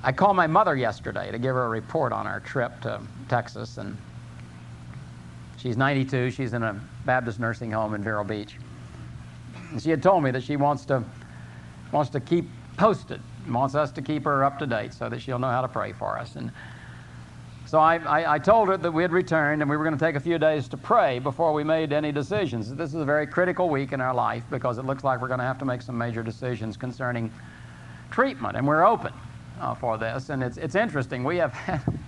I called my mother yesterday to give her a report on our trip to Texas, and she's 92. She's in a Baptist nursing home in Vero Beach. And she had told me that she wants to keep posted, wants us to keep her up to date so that she'll know how to pray for us. And so I told her that we had returned and we were going to take a few days to pray before we made any decisions. This is a very critical week in our life because it looks like we're going to have to make some major decisions concerning treatment, and we're open for this. And it's interesting. We have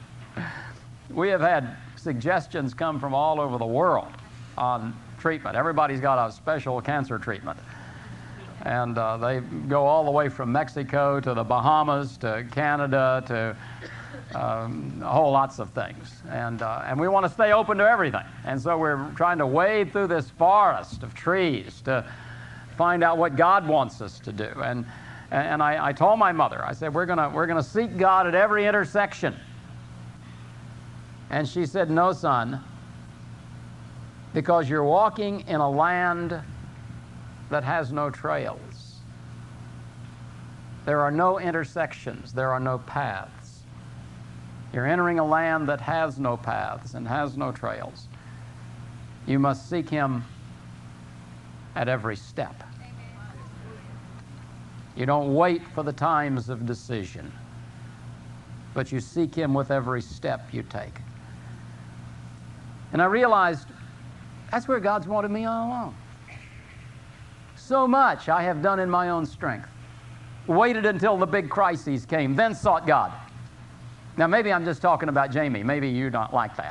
had suggestions come from all over the world on treatment. Everybody's got a special cancer treatment. And they go all the way from Mexico to the Bahamas to Canada to whole lots of things. And we want to stay open to everything. And so we're trying to wade through this forest of trees to find out what God wants us to do. And I told my mother, I said, we're gonna seek God at every intersection. And she said, no, son, because you're walking in a land that has no trails. There are no intersections. There are no paths. You're entering a land that has no paths and has no trails. You must seek Him at every step. You don't wait for the times of decision, but you seek Him with every step you take. And I realized that's where God's wanted me all along. So much I have done in my own strength. Waited until the big crises came, then sought God. Now, maybe I'm just talking about Jamie. Maybe you don't like that.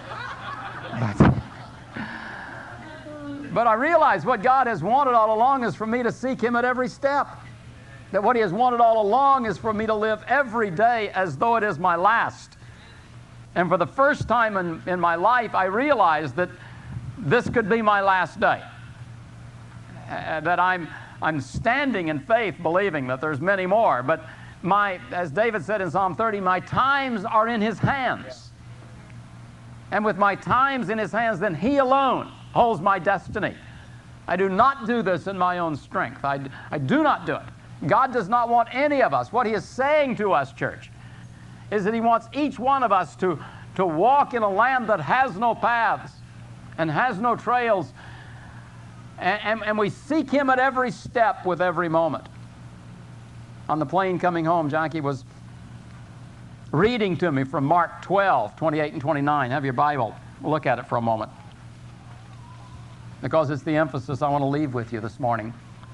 But I realize what God has wanted all along is for me to seek Him at every step. That what He has wanted all along is for me to live every day as though it is my last. And for the first time in my life, I realized that this could be my last day. That I'm standing in faith, believing that there's many more. But as David said in Psalm 30, my times are in His hands. And with my times in His hands, then He alone holds my destiny. I do not do this in my own strength. I do not do it. God does not want any of us. What He is saying to us, church, is that He wants each one of us to walk in a land that has no paths and has no trails. And we seek Him at every step with every moment. On the plane coming home, Jackie was reading to me from Mark 12, 28 and 29. Have your Bible. Look at it for a moment, because it's the emphasis I want to leave with you this morning.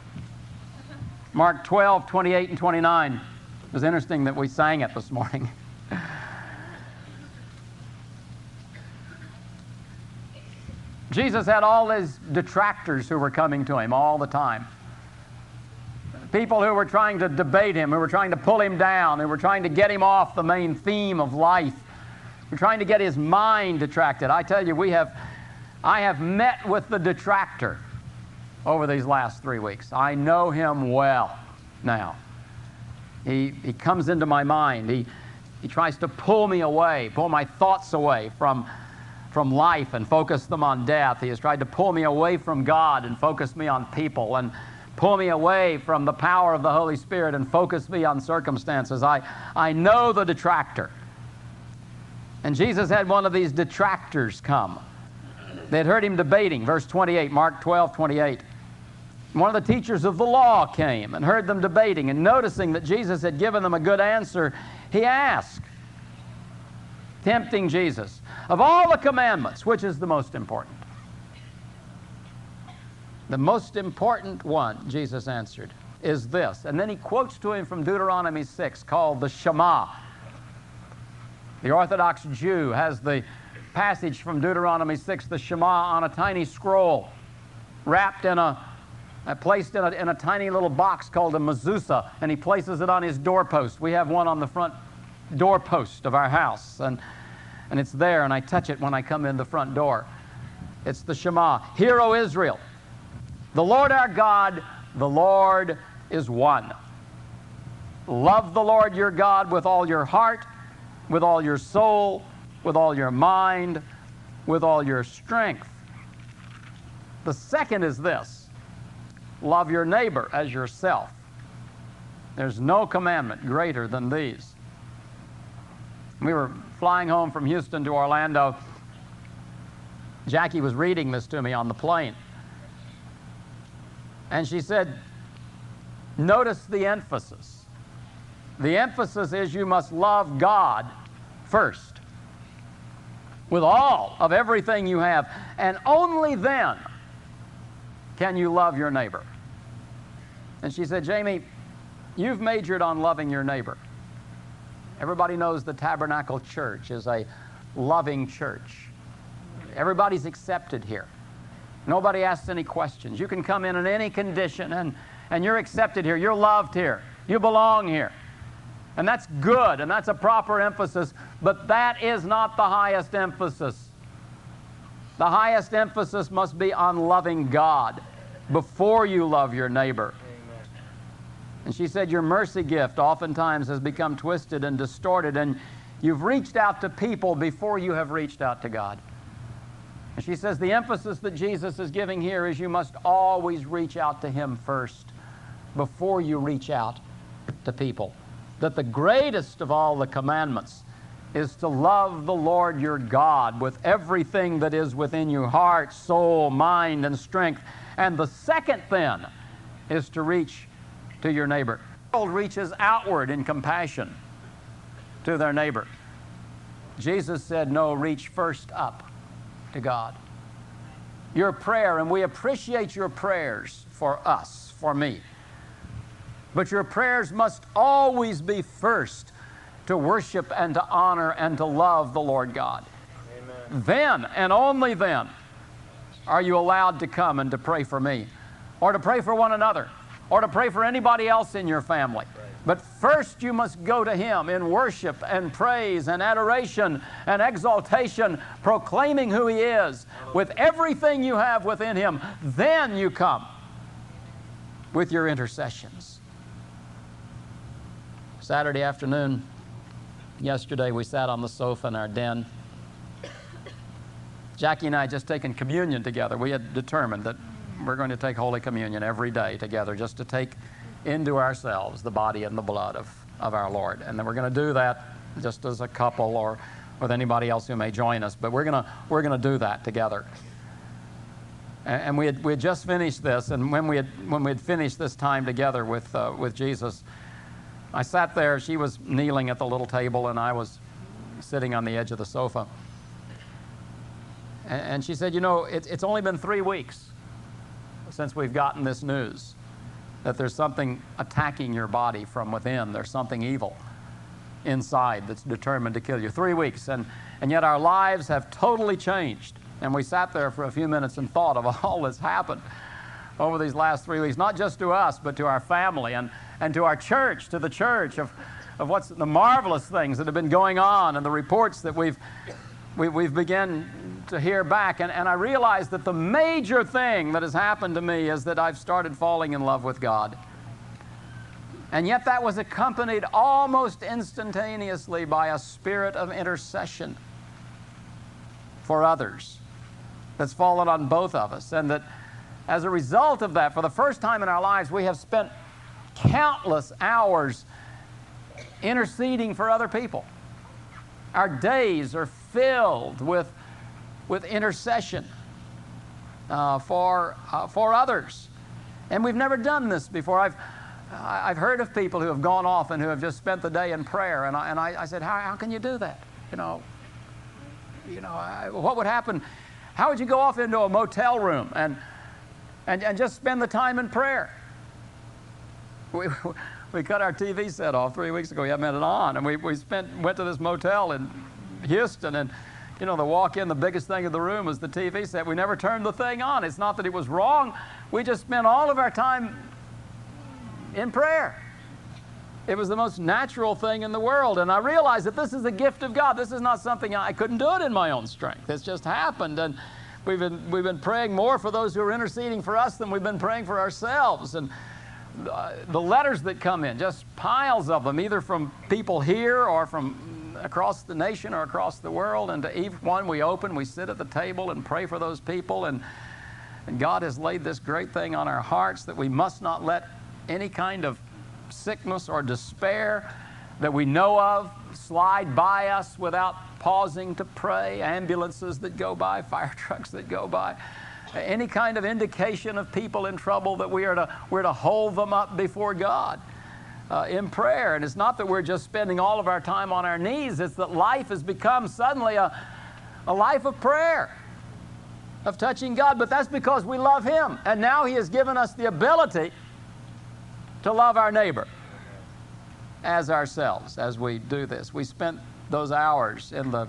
Mark 12, 28 and 29. It was interesting that we sang it this morning. Jesus had all these detractors who were coming to Him all the time. People who were trying to debate Him, who were trying to pull Him down, who were trying to get Him off the main theme of life, who were trying to get His mind detracted. I tell you, I have met with the detractor over these last 3 weeks. I know him well now. He comes into my mind. He tries to pull me away, pull my thoughts away from life and focus them on death. He has tried to pull me away from God and focus me on people, and pull me away from the power of the Holy Spirit and focus me on circumstances. I know the detractor. And Jesus had one of these detractors come. They had heard Him debating, verse 28, Mark 12, 28. One of the teachers of the law came and heard them debating, and noticing that Jesus had given them a good answer, he asked, tempting Jesus, of all the commandments, which is the most important? The most important one, Jesus answered, is this. And then He quotes to him from Deuteronomy 6, called the Shema. The Orthodox Jew has the passage from Deuteronomy 6, the Shema, on a tiny scroll, wrapped placed in a tiny little box called a mezuzah, and he places it on his doorpost. We have one on the front doorpost of our house, and it's there, and I touch it when I come in the front door. It's the Shema. Hear, O Israel, the Lord our God, the Lord is one. Love the Lord your God with all your heart, with all your soul, with all your mind, with all your strength. The second is this: love your neighbor as yourself. There's no commandment greater than these. We were flying home from Houston to Orlando. Jackie was reading this to me on the plane. And she said, notice the emphasis. The emphasis is you must love God first, with all of everything you have, and only then can you love your neighbor. And she said, Jamie, you've majored on loving your neighbor. Everybody knows the Tabernacle Church is a loving church. Everybody's accepted here. Nobody asks any questions. You can come in any condition, and you're accepted here. You're loved here. You belong here. And that's good, and that's a proper emphasis, but that is not the highest emphasis. The highest emphasis must be on loving God before you love your neighbor. Amen. And she said your mercy gift oftentimes has become twisted and distorted, and you've reached out to people before you have reached out to God. And she says the emphasis that Jesus is giving here is you must always reach out to Him first before you reach out to people. That the greatest of all the commandments is to love the Lord your God with everything that is within you, heart, soul, mind, and strength. And the second then is to reach to your neighbor. The world reaches outward in compassion to their neighbor. Jesus said, no, reach first up to God. Your prayer, and we appreciate your prayers for us, for me. But your prayers must always be first to worship and to honor and to love the Lord God. Amen. Then, and only then, are you allowed to come and to pray for me, or to pray for one another, or to pray for anybody else in your family. Right. But first you must go to Him in worship and praise and adoration and exaltation, proclaiming who He is with everything you have within Him. Then you come with your intercessions. Saturday afternoon, yesterday, we sat on the sofa in our den. Jackie and I had just taken communion together. We had determined that we're going to take Holy Communion every day together, just to take into ourselves the body and the blood of our Lord. And then we're going to do that just as a couple or with anybody else who may join us. But we're going to do that together. And we had just finished this, and when we had finished this time together with Jesus, I sat there. She was kneeling at the little table, and I was sitting on the edge of the sofa. And she said, you know, it's only been 3 weeks since we've gotten this news that there's something attacking your body from within. There's something evil inside that's determined to kill you. 3 weeks, and yet our lives have totally changed. And we sat there for a few minutes and thought of all that's happened over these last 3 weeks, not just to us, but to our family and to our church, to the church, of what's the marvelous things that have been going on and the reports that we've begun to hear back. And I realized that the major thing that has happened to me is that I've started falling in love with God. And yet that was accompanied almost instantaneously by a spirit of intercession for others that's fallen on both of us. And that as a result of that, for the first time in our lives, we have spent countless hours interceding for other people. Our days are filled with intercession for others. And we've never done this before. I've heard of people who have gone off and who have just spent the day in prayer. And I said, how can you do that? What would happen? How would you go off into a motel room and just spend the time in prayer? We cut our TV set off 3 weeks ago. We haven't had it on. And we went to this motel in Houston, and the walk-in, the biggest thing in the room was the TV set. We never turned the thing on. It's not that it was wrong. We just spent all of our time in prayer. It was the most natural thing in the world. And I realized that this is a gift of God. This is not something I couldn't do it in my own strength. It's just happened. And we've been praying more for those who are interceding for us than we've been praying for ourselves. And the letters that come in, just piles of them, either from people here or from across the nation or across the world. And to each one we open, we sit at the table and pray for those people. And God has laid this great thing on our hearts that we must not let any kind of sickness or despair that we know of slide by us without pausing to pray, ambulances that go by, fire trucks that go by, any kind of indication of people in trouble, that we're to hold them up before God in prayer. And it's not that we're just spending all of our time on our knees, it's that life has become suddenly a life of prayer, of touching God. But that's because we love Him, and now He has given us the ability to love our neighbor as ourselves as we do this. We spent those hours in the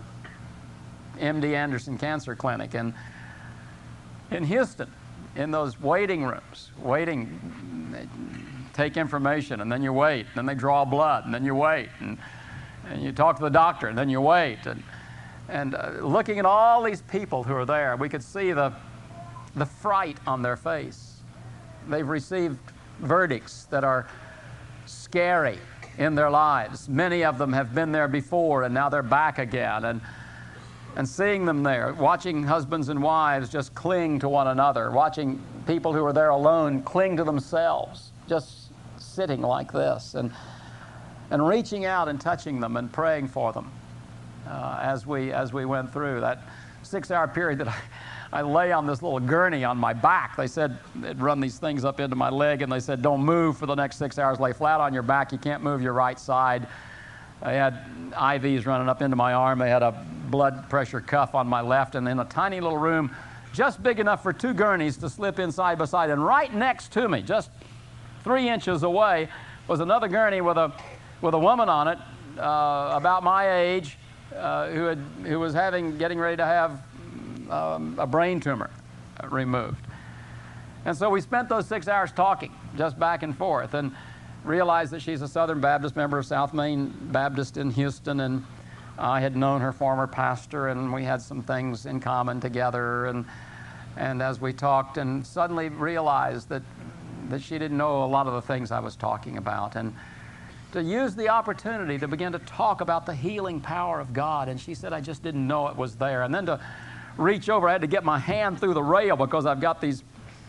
MD Anderson Cancer Clinic in Houston, in those waiting rooms, waiting. They take information, and then you wait, and then they draw blood, and then you wait, and you talk to the doctor, and then you wait. And looking at all these people who are there, we could see the fright on their face. They've received verdicts that are scary in their lives. Many of them have been there before, and now they're back again. And seeing them there, watching husbands and wives just cling to one another, watching people who are there alone cling to themselves, just sitting like this, and reaching out and touching them and praying for them as we went through that 6-hour period that I lay on this little gurney on my back. They said, they'd run these things up into my leg, and they said, don't move for the next 6 hours. Lay flat on your back. You can't move your right side. I had IVs running up into my arm. They had a blood pressure cuff on my left, and in a tiny little room, just big enough for 2 gurneys to slip in side by side. And right next to me, just 3 inches away, was another gurney with a woman on it, about my age, who was getting ready to have a brain tumor removed. And so we spent those 6 hours talking, just back and forth, and realized that she's a Southern Baptist member of South Main Baptist in Houston, and I had known her former pastor, and we had some things in common together, and as we talked, and suddenly realized that she didn't know a lot of the things I was talking about, and to use the opportunity to begin to talk about the healing power of God. And she said, I just didn't know it was there. And then to reach over, I had to get my hand through the rail because I've got these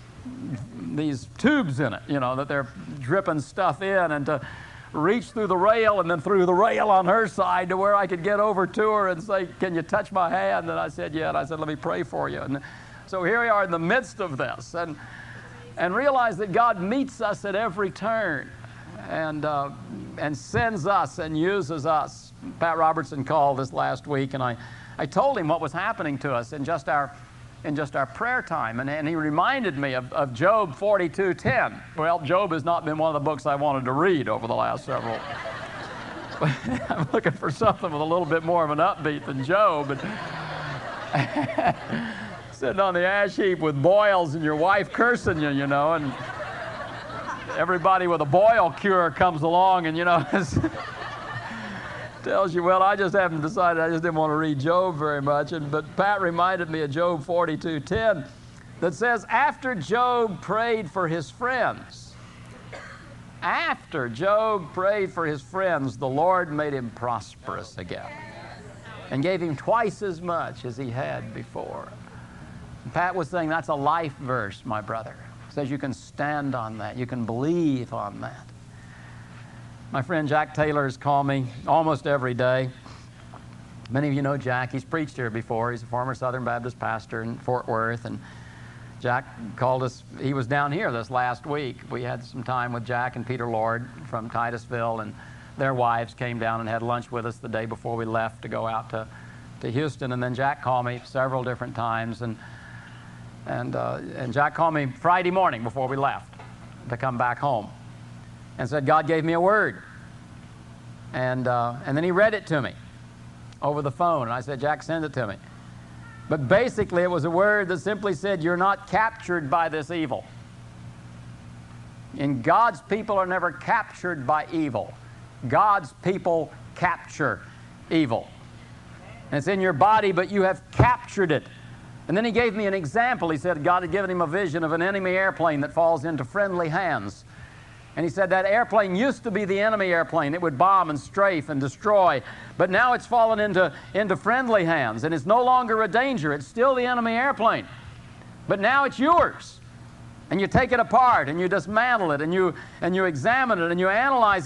tubes in it, that they're dripping stuff in, and to reach through the rail and then through the rail on her side to where I could get over to her and say, can you touch my hand? And I said, yeah. And I said, let me pray for you. And so here we are in the midst of this, and realize that God meets us at every turn, and sends us and uses us. Pat Robertson called this last week, and I told him what was happening to us in just our prayer time, and he reminded me of Job 42:10. Well, Job has not been one of the books I wanted to read over the last several. I'm looking for something with a little bit more of an upbeat than Job. And sitting on the ash heap with boils and your wife cursing you, and everybody with a boil cure comes along and, tells you, well, I just haven't decided. I just didn't want to read Job very much. But Pat reminded me of Job 42:10 that says, after Job prayed for his friends, the Lord made him prosperous again and gave him twice as much as he had before. And Pat was saying that's a life verse, my brother. Says you can stand on that. You can believe on that. My friend Jack Taylor has called me almost every day. Many of you know Jack. He's preached here before. He's a former Southern Baptist pastor in Fort Worth. And Jack called us. He was down here this last week. We had some time with Jack and Peter Lord from Titusville, and their wives came down and had lunch with us the day before we left to go out to Houston. And then Jack called me several different times. And Jack called me Friday morning before we left to come back home and said, God gave me a word. And then he read it to me over the phone. And I said, Jack, send it to me. But basically it was a word that simply said, you're not captured by this evil. And God's people are never captured by evil. God's people capture evil. And it's in your body, but you have captured it. And then he gave me an example. He said God had given him a vision of an enemy airplane that falls into friendly hands. And he said that airplane used to be the enemy airplane. It would bomb and strafe and destroy. But now it's fallen into friendly hands, and it's no longer a danger. It's still the enemy airplane. But now it's yours. And you take it apart, and you dismantle it, and you examine it, and you analyze it.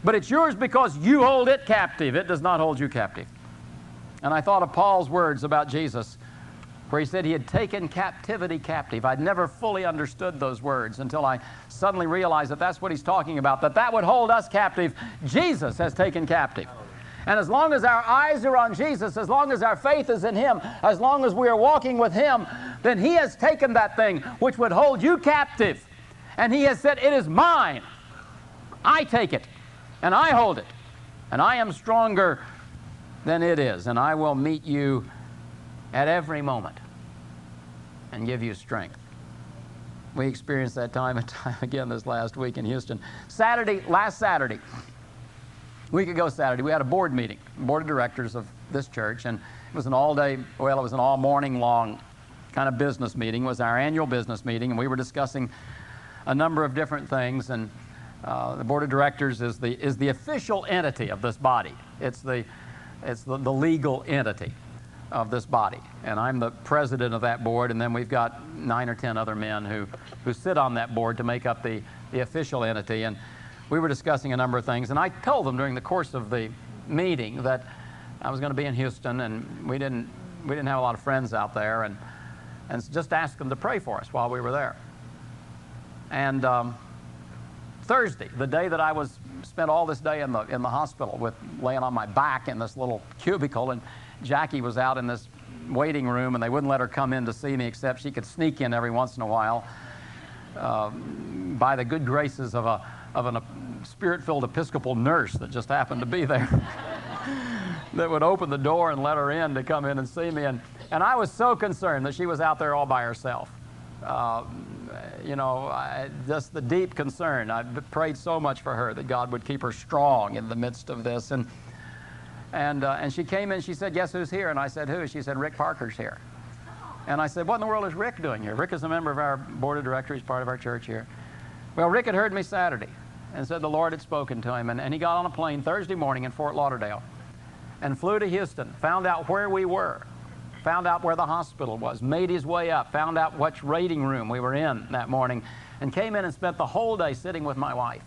But it's yours because you hold it captive. It does not hold you captive. And I thought of Paul's words about Jesus, where he said he had taken captivity captive. I'd never fully understood those words until I suddenly realized that that's what he's talking about, that would hold us captive. Jesus has taken captive. And as long as our eyes are on Jesus, as long as our faith is in Him, as long as we are walking with Him, then He has taken that thing which would hold you captive. And He has said, it is mine. I take it, and I hold it, and I am stronger than it is, and I will meet you at every moment and give you strength. We experienced that time and time again this last week in Houston. Last Saturday, a week ago Saturday, we had a board meeting, board of directors of this church, and it was an all-day, well, it was an all-morning long kind of business meeting. It was our annual business meeting, and we were discussing a number of different things, and the board of directors is the official entity of this body. It's the legal entity of this body, and I'm the president of that board, and then we've got 9 or 10 other men who sit on that board to make up the official entity. And we were discussing a number of things, and I told them during the course of the meeting that I was going to be in Houston, and we didn't have a lot of friends out there, and just asked them to pray for us while we were there. And Thursday, the day that I spent all this day in the hospital laying on my back in this little cubicle, and Jackie was out in this waiting room, and they wouldn't let her come in to see me, except she could sneak in every once in a while by the good graces of a spirit-filled Episcopal nurse that just happened to be there that would open the door and let her in to come in and see me. And I was so concerned that she was out there all by herself. Just the deep concern. I prayed so much for her that God would keep her strong in the midst of this. And she came in, she said, "Guess who's here?" And I said, "Who?" She said, "Rick Parker's here." And I said, "What in the world is Rick doing here?" Rick is a member of our board of directors, part of our church here. Well, Rick had heard me Saturday and said the Lord had spoken to him, and he got on a plane Thursday morning in Fort Lauderdale and flew to Houston, found out where we were, found out where the hospital was, made his way up, found out which waiting room we were in that morning, and came in and spent the whole day sitting with my wife.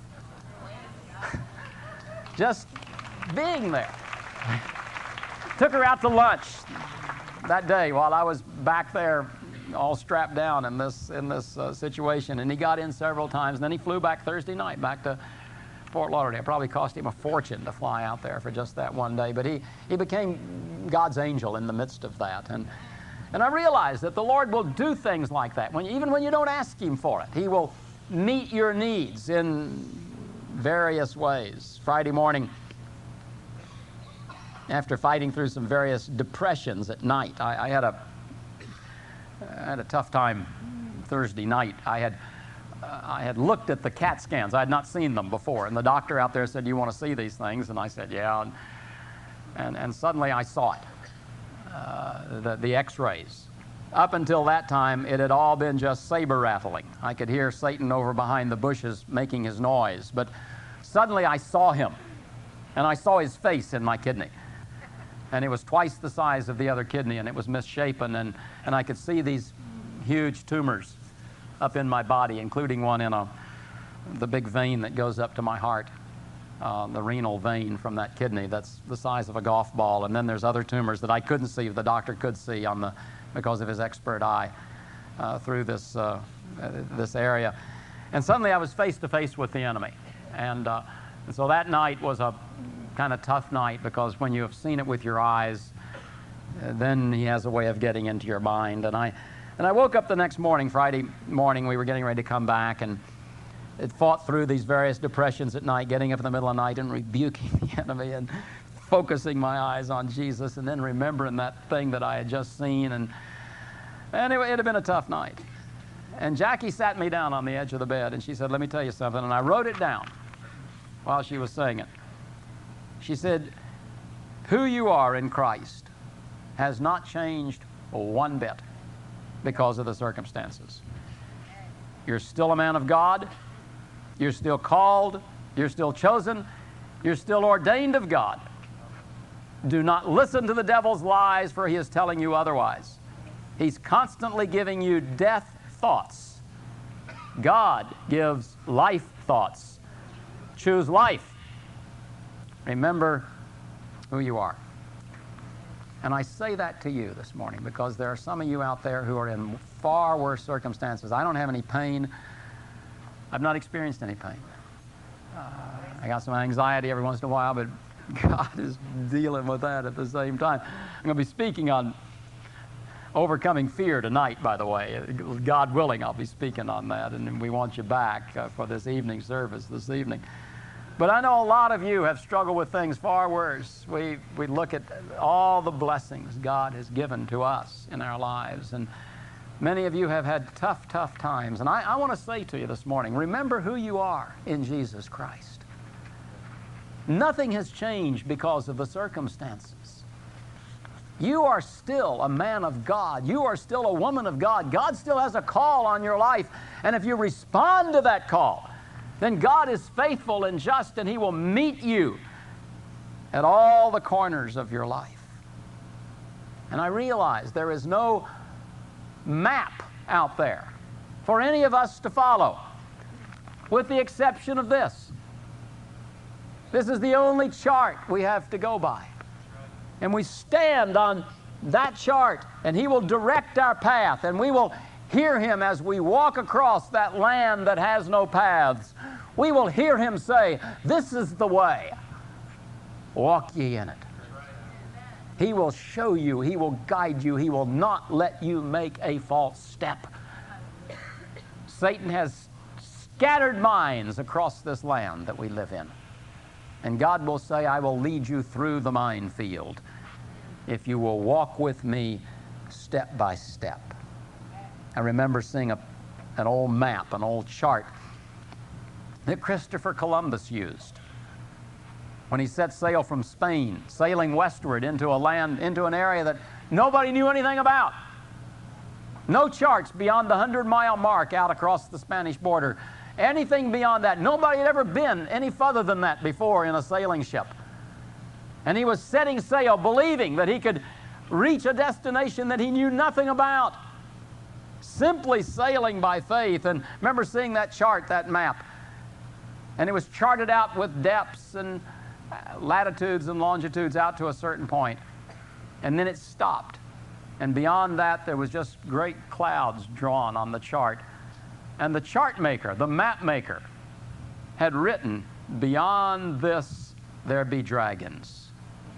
Just being there. Took her out to lunch that day while I was back there all strapped down in this situation, and he got in several times, and then he flew back Thursday night back to Fort Lauderdale. It probably cost him a fortune to fly out there for just that one day, but he became God's angel in the midst of that. And I realized that the Lord will do things like that. Even when you don't ask Him for it, He will meet your needs in various ways. Friday morning, after fighting through some various depressions at night, I had a tough time Thursday night. I had looked at the CAT scans. I had not seen them before, and the doctor out there said, "Do you want to see these things?" And I said, "Yeah." And suddenly I saw it, the X-rays. Up until that time, it had all been just saber rattling. I could hear Satan over behind the bushes making his noise, but suddenly I saw him, and I saw his face in my kidney. And it was twice the size of the other kidney, and it was misshapen, and I could see these huge tumors up in my body, including one in the big vein that goes up to my heart, the renal vein from that kidney that's the size of a golf ball. And then there's other tumors that I couldn't see, the doctor could see because of his expert eye through this area. And suddenly I was face to face with the enemy. And so that night was a kind of tough night, because when you have seen it with your eyes, then he has a way of getting into your mind. And I woke up the next morning, Friday morning, we were getting ready to come back, and it fought through these various depressions at night, getting up in the middle of the night and rebuking the enemy and focusing my eyes on Jesus, and then remembering that thing that I had just seen. And it had been a tough night. And Jackie sat me down on the edge of the bed, and she said, "Let me tell you something." And I wrote it down while she was saying it. She said, "Who you are in Christ has not changed one bit because of the circumstances. You're still a man of God. You're still called. You're still chosen. You're still ordained of God. Do not listen to the devil's lies, for he is telling you otherwise. He's constantly giving you death thoughts. God gives life thoughts. Choose life. Remember who you are. And I say that to you this morning because there are some of you out there who are in far worse circumstances. I don't have any pain. I've not experienced any pain. I got some anxiety every once in a while, but God is dealing with that at the same time. I'm going to be speaking on overcoming fear tonight, by the way. God willing, I'll be speaking on that, and we want you back for this evening service this evening. But I know a lot of you have struggled with things far worse. We look at all the blessings God has given to us in our lives, and many of you have had tough, tough times. And I want to say to you this morning, remember who you are in Jesus Christ. Nothing has changed because of the circumstances. You are still a man of God. You are still a woman of God. God still has a call on your life. And if you respond to that call, then God is faithful and just, and He will meet you at all the corners of your life. And I realize there is no map out there for any of us to follow, with the exception of this. This is the only chart we have to go by. And we stand on that chart, and He will direct our path, and we will hear Him as we walk across that land that has no paths. We will hear Him say, "This is the way. Walk ye in it." He will show you. He will guide you. He will not let you make a false step. Satan has scattered mines across this land that we live in. And God will say, "I will lead you through the minefield if you will walk with me step by step." I remember seeing an old map, an old chart that Christopher Columbus used when he set sail from Spain, sailing westward into an area that nobody knew anything about. No charts beyond the 100-mile mark out across the Spanish border. Anything beyond that, nobody had ever been any further than that before in a sailing ship. And he was setting sail, believing that he could reach a destination that he knew nothing about. Simply sailing by faith. And remember seeing that chart, that map. And it was charted out with depths and latitudes and longitudes out to a certain point. And then it stopped. And beyond that, there was just great clouds drawn on the chart. And the chart maker, the map maker, had written, "Beyond this, there be dragons."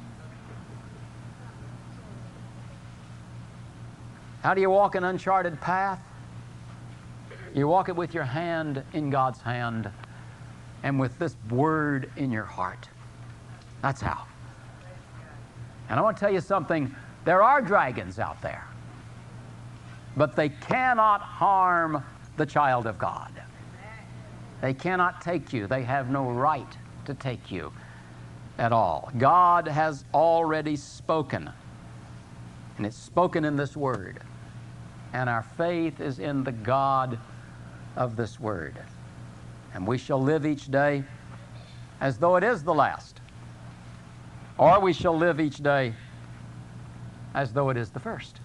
How do you walk an uncharted path? You walk it with your hand in God's hand and with this word in your heart. That's how. And I want to tell you something. There are dragons out there, but they cannot harm the child of God. They cannot take you. They have no right to take you at all. God has already spoken, and it's spoken in this word. And our faith is in the God of this word. And we shall live each day as though it is the last. Or we shall live each day as though it is the first.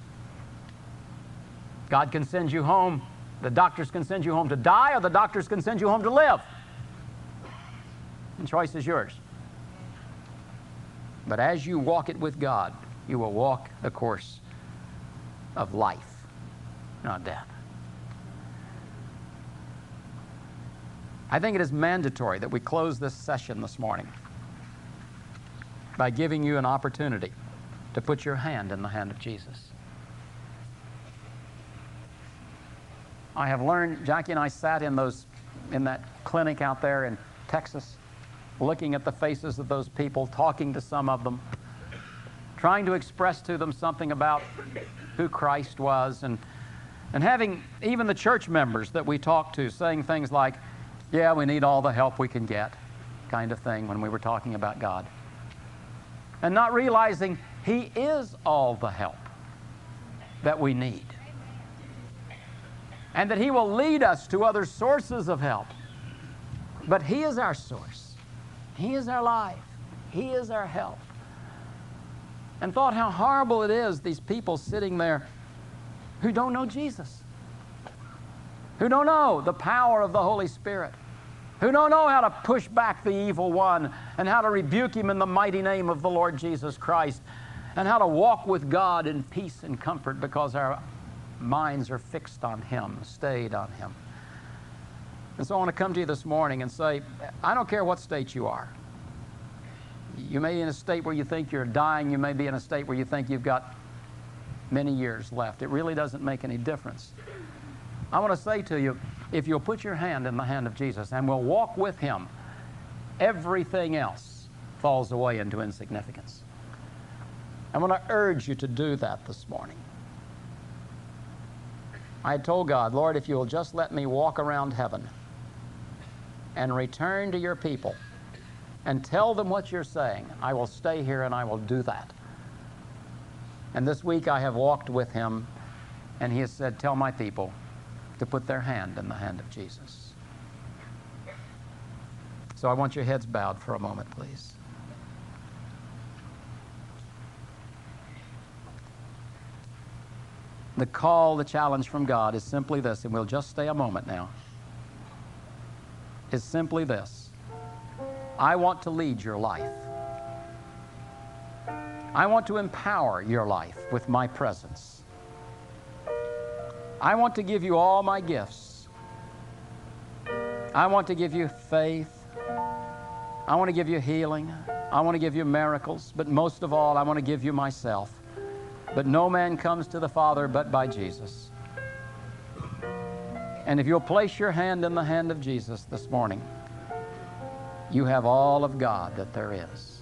God can send you home. The doctors can send you home to die, or the doctors can send you home to live. And choice is yours. But as you walk it with God, you will walk the course of life, not death. I think it is mandatory that we close this session this morning by giving you an opportunity to put your hand in the hand of Jesus. I have learned, Jackie and I sat in that clinic out there in Texas, looking at the faces of those people, talking to some of them, trying to express to them something about who Christ was, and having even the church members that we talked to saying things like, "Yeah, we need all the help we can get," kind of thing when we were talking about God. And not realizing He is all the help that we need. And that He will lead us to other sources of help. But He is our source. He is our life. He is our help. And thought how horrible it is, these people sitting there who don't know Jesus, who don't know the power of the Holy Spirit, who don't know how to push back the evil one and how to rebuke him in the mighty name of the Lord Jesus Christ, and how to walk with God in peace and comfort because our minds are fixed on Him, stayed on Him. And so I want to come to you this morning and say, I don't care what state you are. You may be in a state where you think you're dying. You may be in a state where you think you've got many years left. It really doesn't make any difference. I want to say to you, if you'll put your hand in the hand of Jesus and will walk with Him, everything else falls away into insignificance. I want to urge you to do that this morning. I had told God, Lord, if you'll just let me walk around heaven and return to your people and tell them what you're saying, I will stay here and I will do that. And this week I have walked with Him, and He has said, tell my people to put their hand in the hand of Jesus. So I want your heads bowed for a moment, please. The call, the challenge from God is simply this, and we'll just stay a moment now, is simply this. I want to lead your life. I want to empower your life with my presence. I want to give you all my gifts. I want to give you faith. I want to give you healing. I want to give you miracles. But most of all, I want to give you myself. But no man comes to the Father but by Jesus. And if you'll place your hand in the hand of Jesus this morning, you have all of God that there is.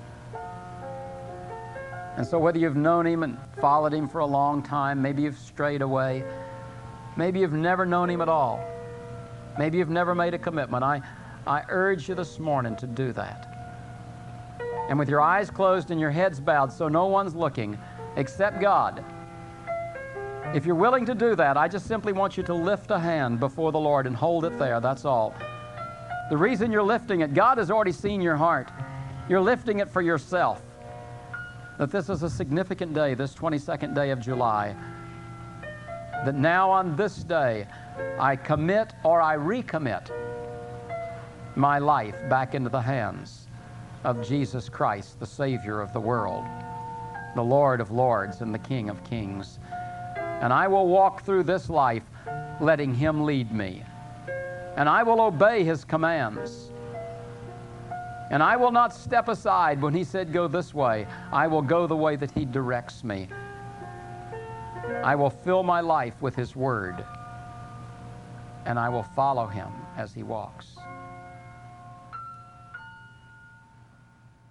And so whether you've known Him and followed Him for a long time, maybe you've strayed away, maybe you've never known Him at all, maybe you've never made a commitment, I urge you this morning to do that. And with your eyes closed and your heads bowed so no one's looking except God, if you're willing to do that, I just simply want you to lift a hand before the Lord and hold it there, that's all. The reason you're lifting it, God has already seen your heart. You're lifting it for yourself. That this is a significant day, this 22nd day of July. That now on this day, I commit or I recommit my life back into the hands of Jesus Christ, the Savior of the world, the Lord of lords and the King of kings. And I will walk through this life letting Him lead me. And I will obey His commands. And I will not step aside when He said go this way. I will go the way that He directs me. I will fill my life with His Word. And I will follow Him as He walks.